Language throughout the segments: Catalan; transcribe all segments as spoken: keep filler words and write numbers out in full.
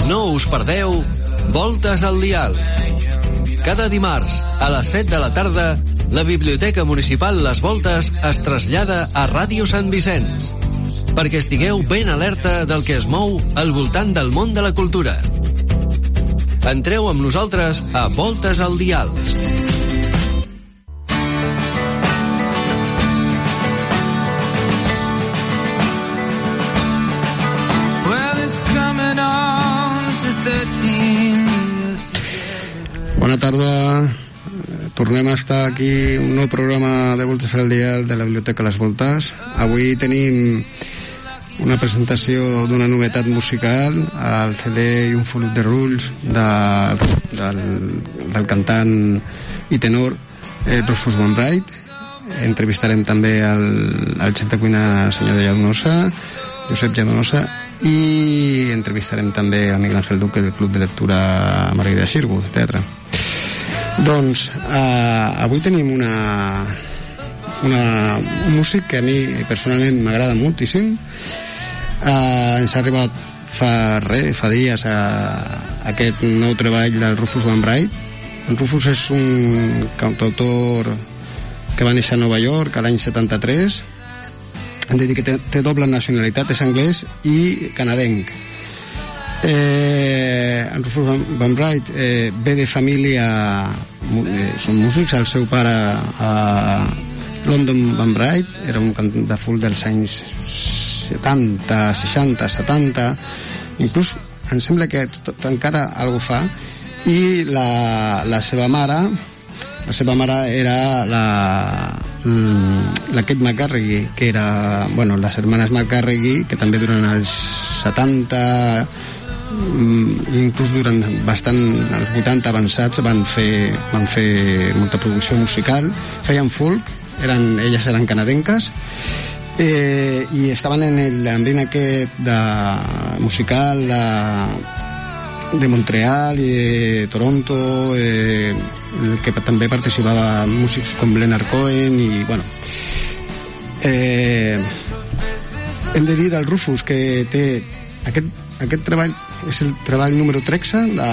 No us perdeu Voltes al Dial. Cada dimarts, a les set de la tarda, la Biblioteca Municipal Les Voltes es trasllada a Ràdio Sant Vicenç, perquè estigueu ben alerta del que es mou al voltant del món de la cultura. Entreu amb nosaltres a Voltes al Dial. Bona tarda, tornem a estar aquí un nou programa de Voltes al Dial de la Biblioteca Les Voltes. Avui tenim una presentació d'una novetat musical, el C D i un Follow the Rules de, del, del cantant i tenor eh, Rufus Wainwright. Entrevistarem també el, el xef de cuina senyor de Lladonosa, Josep Lladonosa, i entrevistarem també a Miguel Ángel Duque del Club de Lectura Margarida Xirgu, teatre. Doncs eh, avui tenim una, una un músic que a mi personalment m'agrada moltíssim. Eh, ens ha arribat fa res, fa dies a, a aquest nou treball del Rufus Wainwright. En Rufus és un cantautor que va néixer a Nova York l'any setanta-tres. Hem de dir que té, té doble nacionalitat, és anglès i canadenc. Eh, en Rufus Wainwright eh, ve de família, eh, són músics. El seu pare, eh, London Wainwright, era un cantant de folk dels anys setanta, seixanta, setanta, inclús em sembla que tot, encara algo fa. I la, la seva mare la seva mare era la, la Kate McCarrigy, que era, bueno, les hermanes McCarrigy, que també durant els setanta, inclús durant bastant els vuitanta avançats, van fer, van fer molta producció musical, feien folk, eren, elles eren canadenques, eh, i estaven en l'ambient aquest de, musical de, de Montreal i de Toronto, eh, que també participava músics com Leonard Cohen i, bueno, eh, hem de dir del Rufus que té aquest, aquest treball, és el treball número tretze de,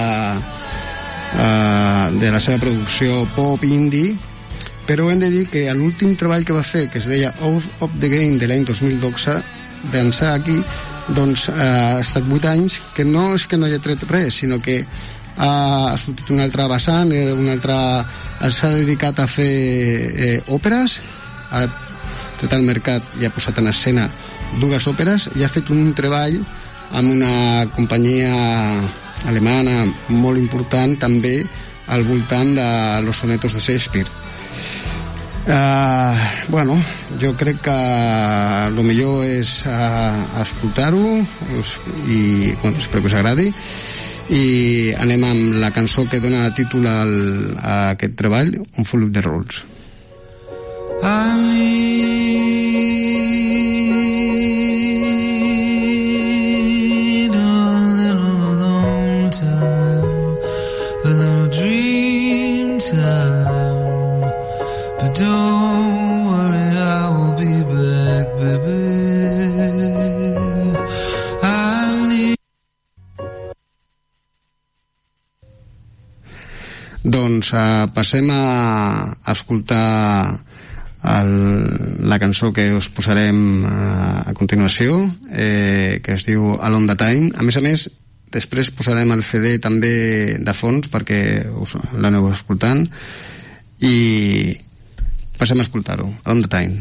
uh, de la seva producció pop indie, però hem de dir que l'últim treball que va fer, que es deia Out of the Game, de l'any dos mil dotze, d'ençà aquí, doncs uh, ha estat vuit anys, que no és que no hagi tret res, sinó que ha sortit un altre vessant, eh, un altre, s'ha dedicat a fer eh, òperes, ha tret al mercat i ha posat en escena dues òperes, i ha fet un treball amb una companyia alemana molt important també al voltant de los sonetos de Shakespeare. Uh, bueno, jo crec que el millor és uh, escoltar-ho i, bueno, espero que us agradi. I anem amb la cançó que dona títol al, a aquest treball, un Follow the Rules. I need a little alone time, a little dream time, but don't worry, I will be back, baby. Doncs uh, passem a, a escoltar el, la cançó que us posarem uh, a continuació, eh, que es diu Along the Time. A més a més, després posarem el C D també de fons perquè us l'aneu escoltant, i passem a escoltar-ho, Along the Time.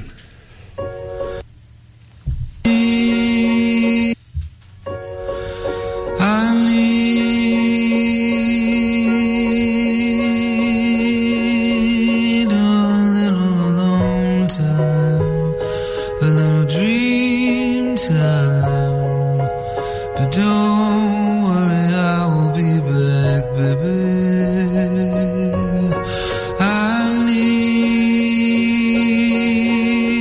I need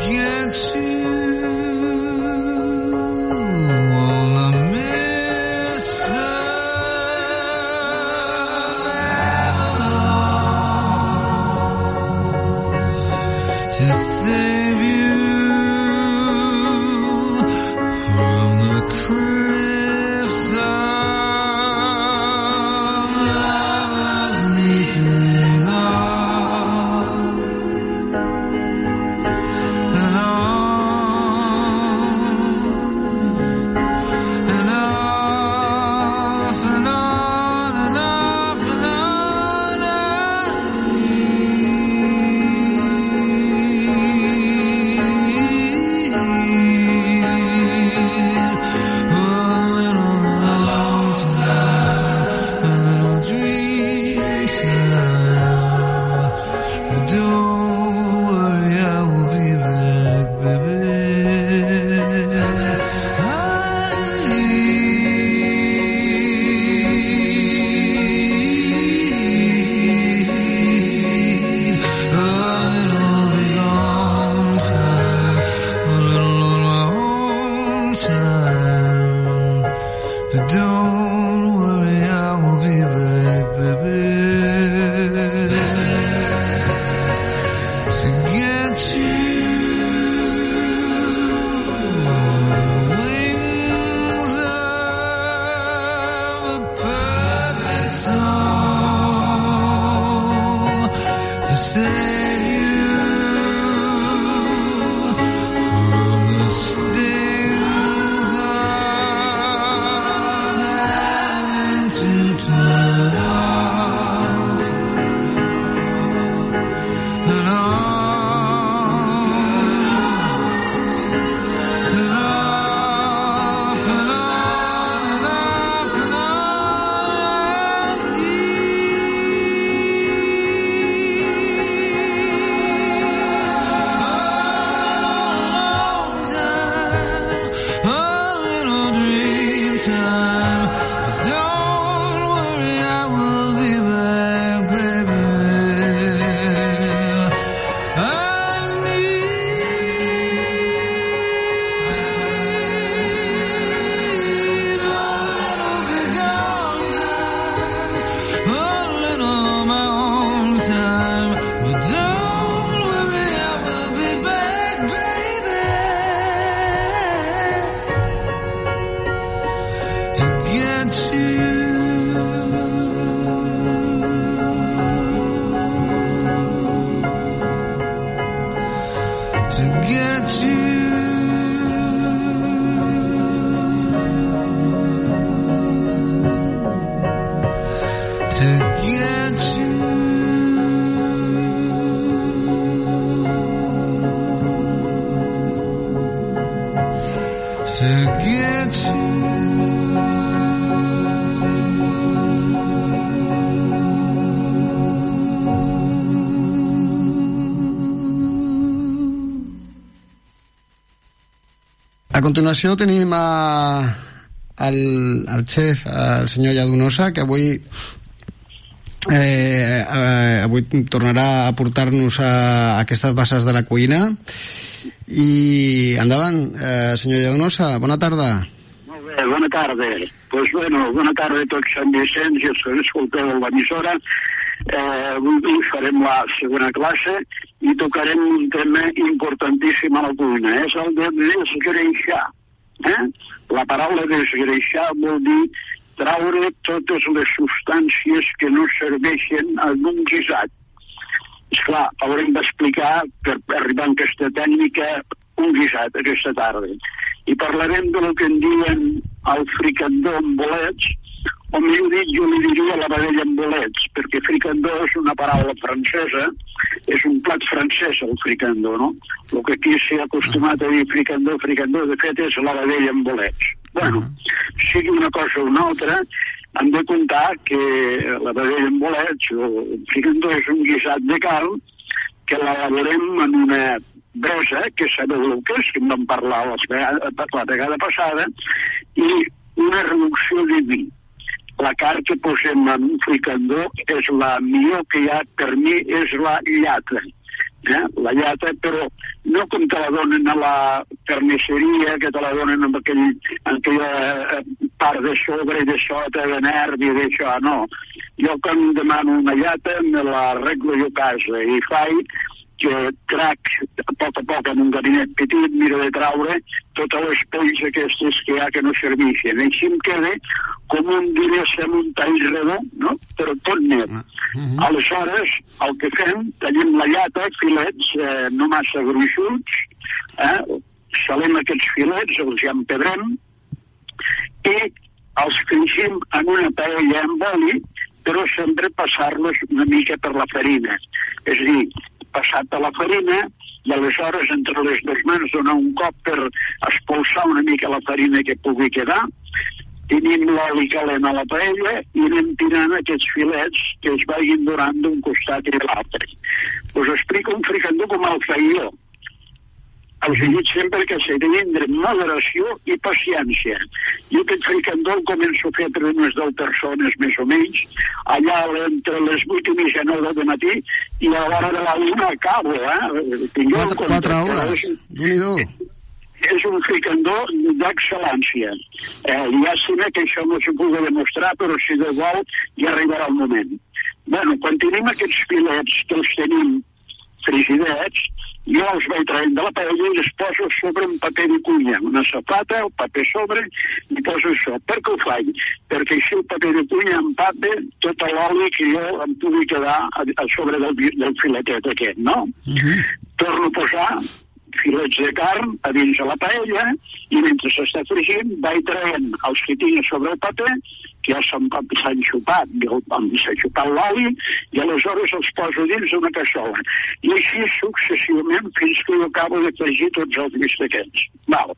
A continuació tenim a, el, el xef, el senyor Lladonosa, que avui eh, eh, avui tornarà a portar-nos a, a aquestes bases de la cuina. I endavant, eh, senyor Lladonosa, bona tarda. Molt bé, bona tarda. Pues bueno, bona tarda a tots Sant Vicenç i els que escolteu l'emissora. Eh, avui farem la segona classe i tocarem un tema importantíssim a la cuina, és el de desgreixar. Eh? La paraula desgreixar vol dir traure totes les substàncies que no serveixen en un guisat. Esclar, haurem d'explicar, per arribar a aquesta tècnica, un guisat aquesta tarda. I parlarem del que en diuen el fricandó amb bolets, o millor dit, jo li diria la vedella amb bolets, perquè fricandó és una paraula francesa, és un plat francès el fricandó, no? El que aquí s'ha acostumat a dir fricandó, fricandó, de fet és la vedella amb bolets. Bueno, sigui una cosa o una altra, hem de comptar que la vedella amb bolets, o fricandó, és un guisat de carn que l'elaborem en una brasa, que sabeu el que és, que en vam parlar la vegada, la vegada passada, i una reducció de vi. La carn que posem en un fricandó és la millor que hi ha, per mi és la llata. eh? La llata, però no com te la donen a la carnisseria, que te la donen amb aquell, aquella part de sobre i de sota, de nervi, d'això, no. Jo quan demano una llata me la arreglo jo a casa i faig que trac a poc a poc en un gabinet petit, miro de traure totes les polls aquestes que hi ha que no serveixen. Així em queda com un diners amb un tall redó, no? Però tot net. Uh-huh. Aleshores, el que fem, tenim la llata, filets eh, no massa gruixuts, eh? Salem aquests filets, els empedrem i els fregim en una paella amb oli, però sempre passar-los una mica per la farina. És a dir, passat a la farina i aleshores entre les dues mans donar un cop per expulsar una mica la farina que pugui quedar. Tenim l'oli calent a la paella i anem tirant aquests filets que es vagin donant d'un costat i de l'altre. Us explico un fricandó com el feia jo. Els he dit sempre que s'ha de tindre moderació i paciència. Jo aquest fricandó el començo a fer per unes deu persones més o menys, allà entre les vuit i mitja nou del matí i a l'hora de la una acabo, eh? Quatre, quatre hores, Déu-n'hi-do. És un fricandó d'excel·lència. Eh, llàstima que això no s'ho pugui demostrar, però si de vol ja arribarà el moment. Bueno, quan tenim aquests filets que els tenim frigidets, jo els vaig traient de la paella i els poso sobre un paper de cuina, una safata, el paper sobre, i poso això. Per què ho faig? Perquè així el paper de cuina empapa tot l'oli que jo em pugui quedar a, a sobre del, del filetet aquest, no? Uh-huh. Torno a posar filets de carn a dins de la paella i mentre s'està fregint vaig traient els que tinc sobre el paper que ja s'han xupat, s'ha xupat l'oli i aleshores els poso dins d'una cassola. I així successivament fins que jo acabo de fregir tots els bistequets. Val.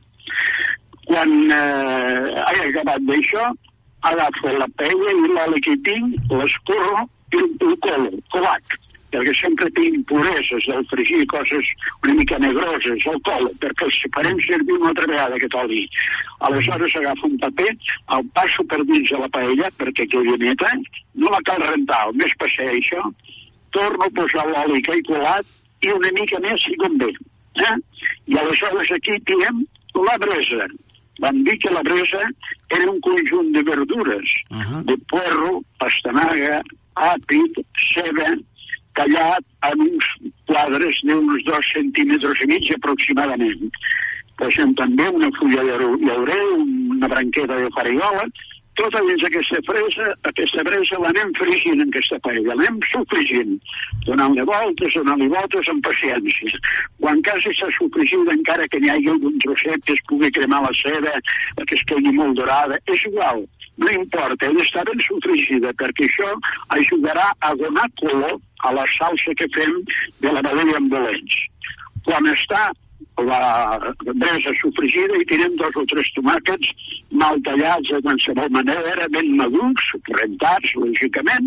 Quan eh, he acabat d'això, agafo la paella i l'oli que tinc, l'escorro i el colo, colat, perquè sempre tinc pureses del fregir, coses una mica negroses, el colo, perquè els farem servir una altra vegada aquest oli. Aleshores agafo un paper, el passo per dins de la paella perquè quedi neta, no la cal rentar, només passar això, torno a posar l'oli que he colat i una mica més si convé. Eh? I aleshores aquí tirem la bresa. Vam dir que la bresa era un conjunt de verdures, uh-huh. de puerro, pastanaga, àpid, ceba, tallat en uns quadres d'uns dos centímetres i mig aproximadament. Posem també una fulla de llaurel, una branqueta de farigola, tota dins aquesta fresa, aquesta bresa l'anem fregint en aquesta paella, l'anem sofregint, donant-li voltes, donant-li voltes amb paciència. Quan quasi s'ha sofregit, encara que n'hi hagi algun trosset que es pugui cremar la ceba, que es quedi molt dorada, és igual, no importa, ha d'estar ben sofregida, perquè això ajudarà a donar color a la salsa que fem de la vedella amb bolets. Quan està la bresa sofregida i tirem dos o tres tomàquets mal tallats de qualsevol manera, ben madurs, rentats, lògicament,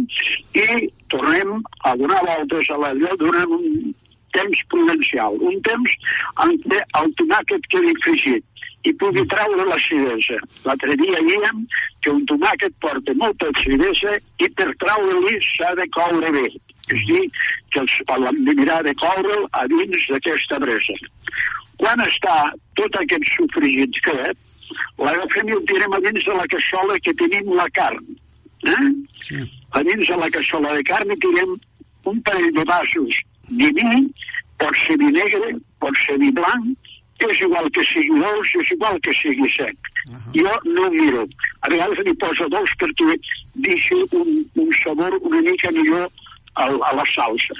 i tornem a donar voltes a l'allò durant un temps prudencial, un temps en què el tomàquet quedi fregit i pugui traure l'acidesa. L'altre dia dèiem que un tomàquet porta molta acidesa i per traure-li s'ha de coure bé. És dir, que els, l'hem de mirar de coure'l a dins d'aquesta bresa. Quan està tot aquest sofregit fet, l'agafem i el tirem a dins de la cassola que tenim la carn. Eh? Sí. A dins de la cassola de carn i tirem un parell de vasos de vi, pot ser vi negre, pot ser vi blanc, és igual que sigui dolç, és igual que sigui sec. Uh-huh. Jo no ho miro. A vegades n'hi poso dolç perquè deixi un, un sabor una mica millor a, a la salsa.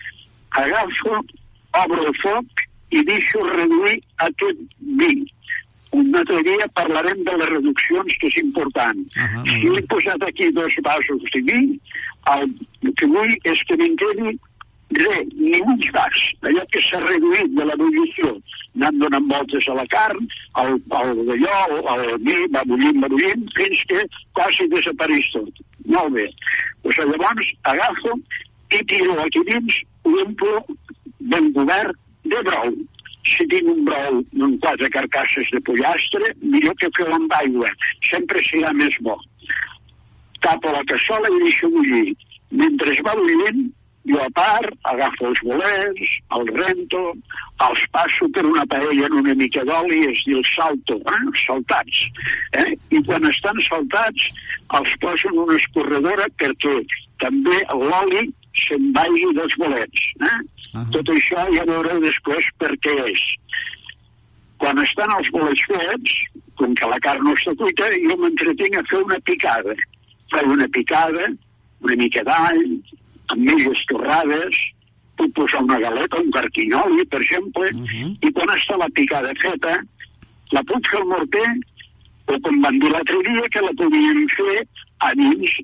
Agafo, obro el foc i deixo reduir aquest vi. Un altre dia parlarem de les reduccions, que és important. Uh-huh. Si he posat aquí dos vasos de vi, el que vull és que me'n quedi res, ni mig vas, allò que s'ha reduït de la bullició, anant donant voltes a la carn, el, el d'allò, el vi, va bullint, va bullint, fins que quasi desapareix tot. Molt bé. Pues, llavors agafo i tiro aquí dins un plo ben cobert de brou. Si tinc un brou amb quatre carcasses de pollastre, millor que fer-ho amb aigua, sempre serà més bo. Tapo la cassola i deixo bullir. Mentre es va bullint, Jo a part agafo els bolets, els rento, els passo per una paella en una mica d'oli, es diu salto, eh? saltats. Eh? I quan estan saltats els poso en una escorredora perquè també l'oli se'n vagi dels bolets. Eh? Uh-huh. Tot això ja veureu després per què és. Quan estan els bolets fets, com que la carn no està cuita, jo m'entretinc a fer una picada. Faig una picada, una mica d'all, amb mitges torrades, puc posar una galeta, un carquinyoli, per exemple, uh-huh. i quan està la picada feta, la puc fer al morter, o com van dir l'altre dia, que la podíem fer a dins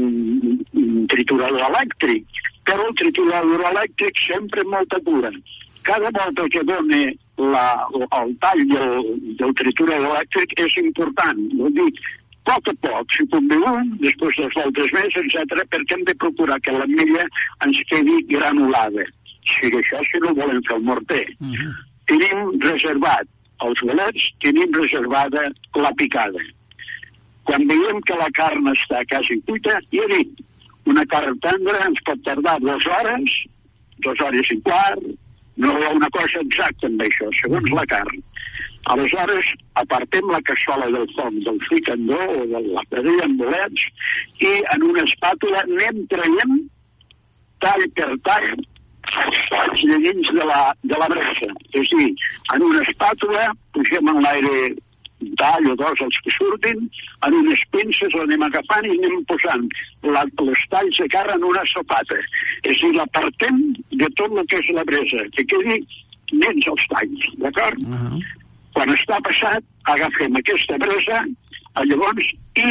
d'un triturador elèctric. Però el triturador elèctric sempre amb molta cura. Cada volta que dona la, el tall del, del triturador elèctric és important. Vol dir, a poc a poc, si convé un, després dels voltes més, etcètera, perquè hem de procurar que l'ametlla ens quedi granulada. Si això, si no volem fer el morter. Uh-huh. Tenim reservat els bolets, tenim reservada la picada. Quan veiem que la carn està quasi cuita, ja dic, una carn tendra ens pot tardar dues hores, dues hores i quart, no hi ha una cosa exacta amb això, segons la carn. Aleshores, apartem la cassola del foc del fricandó o de la padella amb bolets i en una espàtula anem traient tall per tall els talls de dins de la, de la brasa. És a dir, en una espàtula pugem en l'aire un tall o dos els que surtin, en unes pinces l'anem agafant i anem posant la, els talls de carn en una sopata. És a dir, l'apartem de tot el que és la brasa, que quedi dins els talls, d'acord? Uh-huh. Quan està passat, agafem aquesta brasa, llavors, i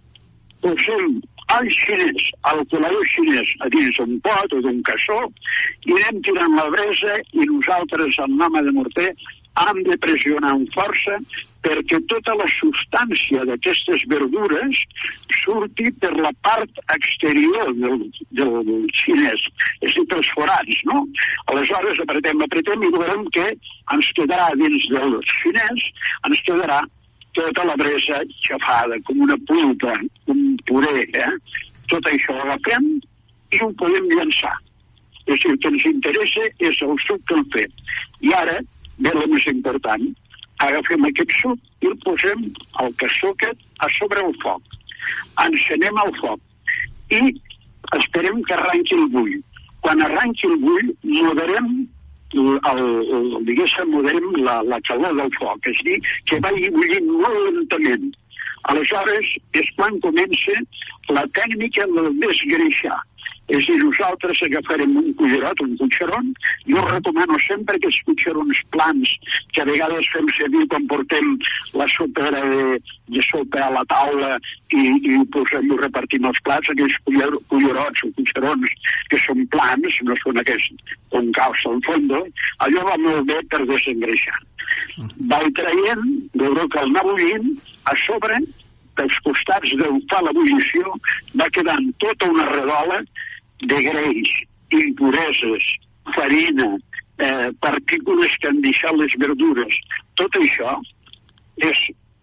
posem al xinès, al colador xinès, a dins d'un pot o d'un cassó, i anem tirant la brasa i nosaltres, amb l'home de morter, hem de pressionar amb força perquè tota la substància d'aquestes verdures surti per la part exterior del, del xinès, és a dir, pels forats, no? Aleshores apretem, apretem i veurem que ens quedarà dins del xinès, ens quedarà tota la brasa xafada, com una pulpa, un puré, eh? Tot això ho agafem i ho podem llançar. És a dir, el que ens interessa és el suc que hem fet. I ara, ve el més important, agafem aquest suc i el posem al cassó aquest a sobre el foc. Encenem el foc i esperem que arranqui el bull. Quan arranqui el bull, moderem, el, el, diguéssim, moderem la, la calor del foc, és a dir, que vagi bullint molt lentament. Aleshores és quan comença la tècnica del desgreixar. És a dir, nosaltres agafarem un cullerot, un cotxeron, jo recomano sempre que els cotxerons plans, que a vegades fem servir quan portem la sopera de, de sopa a la taula i, i posem i repartim els plats, aquells cullerots o cotxerons que són plans, no són aquests on calça al fons, allò va molt bé per desengreixar. Va traient, veureu que el anar bullint, a sobre, pels costats d'on fa l'ebullició, va quedant tota una redola de greix, impureses, farina, eh, partícules que han deixat les verdures. Tot això és,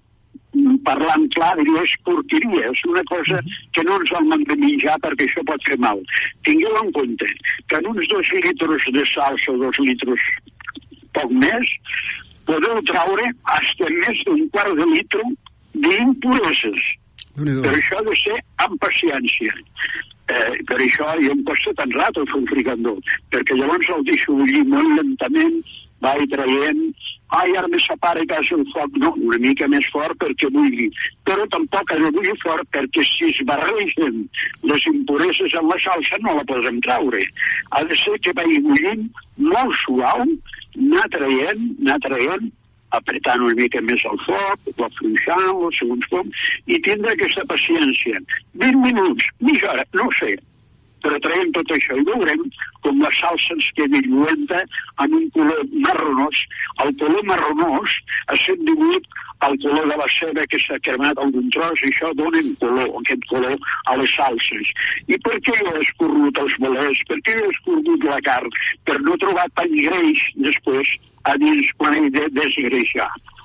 parlant clar, és porqueria, és una cosa que no ens hem de menjar perquè això pot fer mal. Tingueu en compte que en uns dos litres de salsa o dos litres poc més, podeu traure fins a més d'un quart de litre d'impureses. Però això ha de ser amb paciència. Eh, per això jo em costa tan rato fer un fricandó, perquè llavors el deixo bullir molt lentament, vaig traient, ai, ara me separa quasi el foc, no, una mica més fort perquè bulli, però tampoc ha de bullir fort perquè si es barregen les impureses en la salsa no la podem traure. Ha de ser que vagi bullint molt suau, anar traient, anar traient, apretant una mica més el foc, o afluixant-lo, segons com, i tindre aquesta paciència. vint minuts, mitja hora, no ho sé, però traiem tot això i veurem com la salsa ens quedi lluenta en un color marronós. El color marronós ha estat dibuït al color de la ceba que s'ha cremat algun tros i això dona un color, aquest color a les salses. I per què jo he escorrut els bolets? Per què jo he escorrut la carn? Per no trobar tan greix després a dins quan he de desgreixar.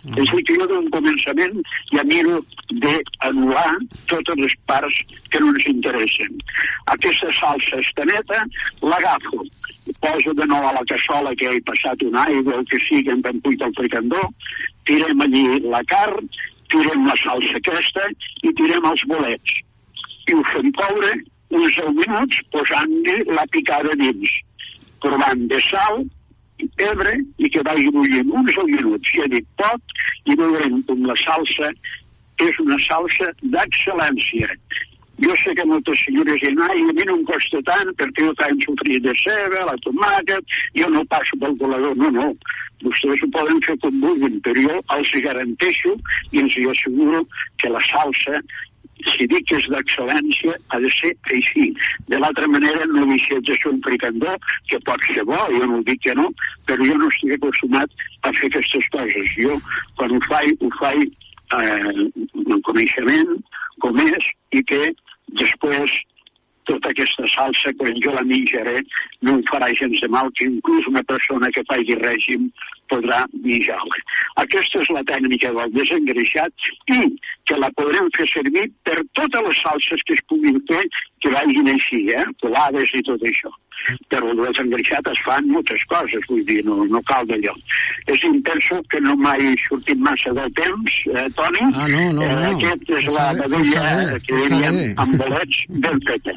Mm. És a dir, que jo d'un començament ja miro d'anul·lar totes les parts que no ens interessen. Aquesta salsa estaneta l'agafo, poso de nou a la cassola que he passat una aigua o que sigui en tempuit el fricandó, tirem allí la carn, tirem la salsa aquesta i tirem els bolets. I ho fem coure uns deu minuts posant-li la picada dins, provant de sal i pebre i que vagi bullint uns deu minuts. Ja dic poc i veurem com la salsa és una salsa d'excel·lència. Jo sé que moltes senyores diuen, ai, a mi no em costa tant perquè jo faig sofrir de ceba, la tomàquet, jo no passo pel colador. No, no, vostès ho poden fer com vulguin, però jo els garanteixo i els asseguro que la salsa, si dic que és d'excel·lència, ha de ser així. De l'altra manera, no deixés de ser un fricandó, que pot ser bo, jo no dic que no, però jo no estic acostumat a fer aquestes coses. Jo, quan ho faig, ho faig eh, amb coneixement, com és, i que després tota aquesta salsa, quan jo la menjaré, no em farà gens de mal, que inclús una persona que faci règim podrà menjar-la. Aquesta és la tècnica del desengreixat i que la podrem fer servir per totes les salses que es puguin fer que vagin així, eh? Colades i tot això. Però el desengreixat es fan moltes coses, vull dir, no, no cal d'allò. És dir, penso que no m'he sortit massa del temps, eh, Toni? Ah, no, no, eh, no. Aquest és la vedella que diríem amb bolets ben feta.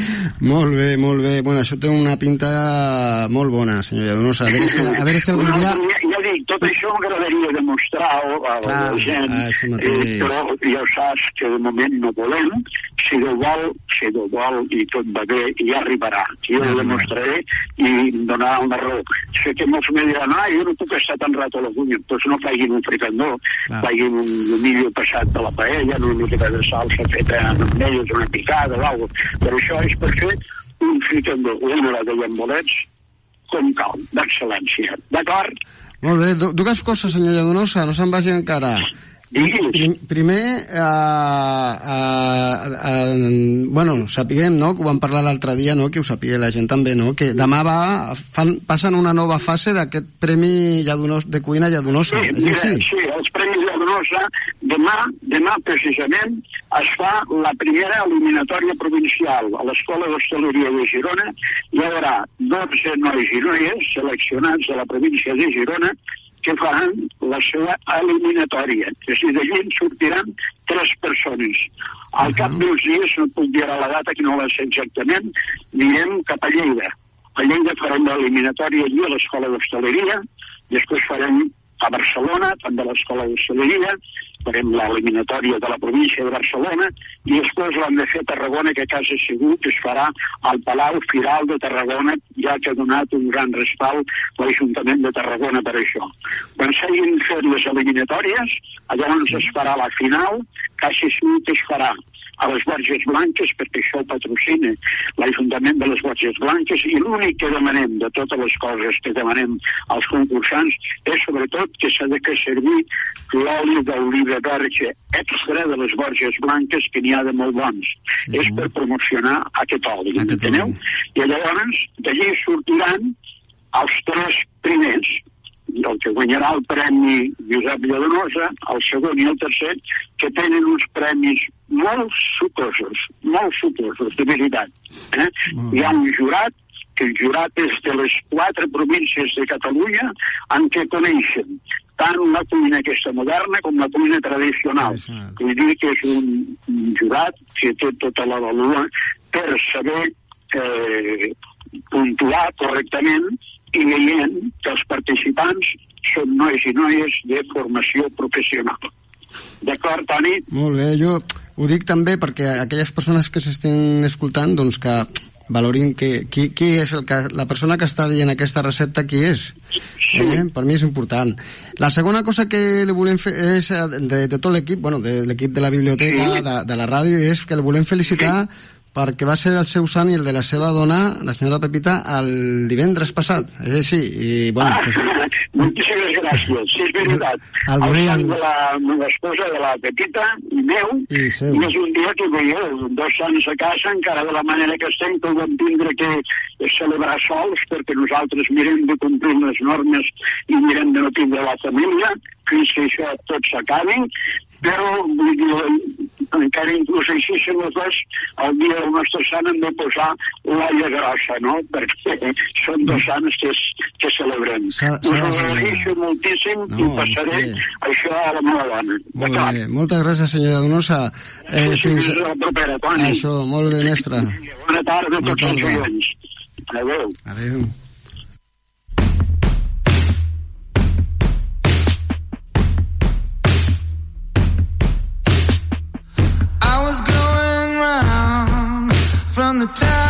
Molt bé, molt bé. Bueno, això té una pinta molt bona, senyor Lladonosa. A veure si, a veure si algun dia... Ja, ja dic, tot això m'agradaria demostrar-ho a la gent, eh, però ja saps que de moment no volem. Si Déu vol, si Déu vol i tot va bé, i ja arribarà. Jo ho demostraré i em donarà una raó. Sé que molts me diran, ah, jo no puc estar tan rato a la cuina. Doncs no facin un fricandó, facin un millo passat de la paella, una mica de salsa feta amb ametlles, una picada o alguna cosa. Però això és per fer un fricandó, una la deien bolets, com cal, d'excel·lència. D'acord? Molt bé, dues coses, senyor Lladonosa, no se'n vagi encara. Prim, primer, eh, eh, eh, bueno, sapiguem, no?, que ho vam parlar l'altre dia, no?, que ho sapigui la gent també, no?, que demà va, fan, passen una nova fase d'aquest Premi Lladonos, de Cuina Lladonosa. Sí, mira, sí, els Premis Lladonosa, demà, demà precisament, es fa la primera eliminatòria provincial a l'Escola d'Hostaleria de Girona. Hi haurà dotze nois i noies seleccionats de la província de Girona que faran la seva eliminatòria. És a dir, d'allí en sortiran tres persones. Al cap d'uns dies, no puc dir a la data que no la sé exactament, anirem cap a Lleida. A Lleida farem l'eliminatòria allí a l'Escola d'Hostaleria, després farem a Barcelona, també a l'Escola d'Hostaleria, farem l'eliminatòria de la província de Barcelona i després l'hem de fer a Tarragona, que quasi segur que es farà al Palau Firal de Tarragona, ja que ha donat un gran respalt l'Ajuntament de Tarragona per això. Quan s'hagin fet les eliminatòries, llavors es farà la final, quasi segur que es farà a les Borges Blanques, perquè això ho patrocina l'Ajuntament de les Borges Blanques, i l'únic que demanem de totes les coses que demanem als concursants és sobretot que s'ha de servir l'oli d'oliva verge extra de les Borges Blanques, que n'hi ha de molt bons. Mm-hmm. És per promocionar aquest oli, enteneu? I llavors d'allí sortiran els tres primers, el que guanyarà el Premi Josep Lladonosa, el segon i el tercer, que tenen uns premis molt sucosos, molt sucosos, de veritat. Eh? Mm. Hi ha un jurat, que el jurat és de les quatre províncies de Catalunya, en què coneixen tant la cuina aquesta moderna com la cuina tradicional. Sí, sí. Vull dir que és un, un jurat que té tota la valua per saber eh, puntuar correctament i veient que els participants són nois i noies de formació professional. D'acord, Toni? Molt bé, jo ho dic també perquè aquelles persones que s'estan escoltant, doncs que valorin que, qui, qui és el que, la persona que està dient aquesta recepta, qui és. Sí. Eh? Per mi és important. La segona cosa que li volem fer és de, de tot l'equip, bueno, de l'equip de la biblioteca, sí. de, de la ràdio, és que li volem felicitar sí. perquè va ser el seu sant i el de la seva dona, la senyora Pepita, el divendres passat. És així. I, bueno, ah, pues... moltíssimes gràcies. Sí, és veritat. El, el sant de la meva esposa, de la Pepita, i meu, I, i és un dia que veieu, dos sants a casa, encara de la manera que estem, que ho vam tindre que celebrar sols, perquè nosaltres mirem de complir les normes i mirem de no tindre la família, fins que això tot s'acabi, però vull dir, encara inclús així si no fos el dia del nostre sant hem de posar l'olla grossa, no? Perquè són dos sants que, que celebrem. S'ha, Us s'ha ho de agraeixo moltíssim no, i passaré sí. això a la meva dona. Molt bé, moltes gràcies, senyora Donosa. Eh, sí, fins a la propera, Toni. Això, molt bé, mestre. Bona tarda a Bona tots els tarda. oients. Adéu. Adéu. From the time